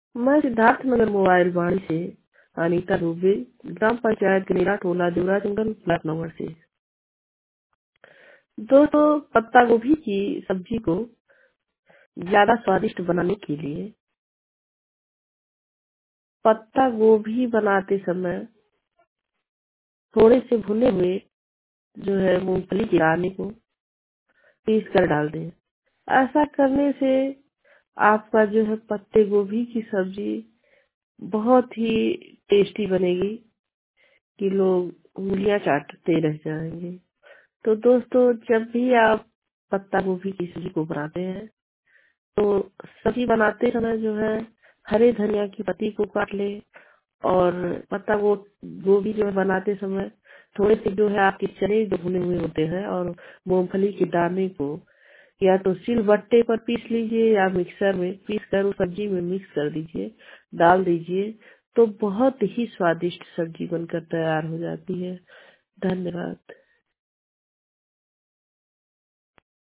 मैं सिद्धार्थ नगर मोबाइल वाणी से अनीता दुबे, ग्राम पंचायत गनेरा, टोला देवरा जंगल, लखनऊ से। दोस्तों, पत्ता गोभी की सब्जी को ज्यादा स्वादिष्ट बनाने के लिए पत्ता गोभी बनाते समय थोड़े से भुने हुए जो है मूंगफली के दाने को पीस कर डाल दें। ऐसा करने से आपका जो है पत्ते गोभी की सब्जी बहुत ही टेस्टी बनेगी कि लोग उंगलियां चाटते रह जाएंगे। तो दोस्तों, जब भी आप पत्ता गोभी की सब्जी को बनाते हैं तो सब्जी बनाते समय जो है हरे धनिया की पत्ती को काट ले, और पत्ता गोभी जो है बनाते समय थोड़े से जो है आपके चने जो भुने हुए होते हैं और मूंगफली के दाने को या तो सिलबट्टे पर पीस लीजिए या मिक्सर में पीस कर उस सब्जी में मिक्स कर दीजिए, डाल दीजिए, तो बहुत ही स्वादिष्ट सब्जी बनकर तैयार हो जाती है। धन्यवाद।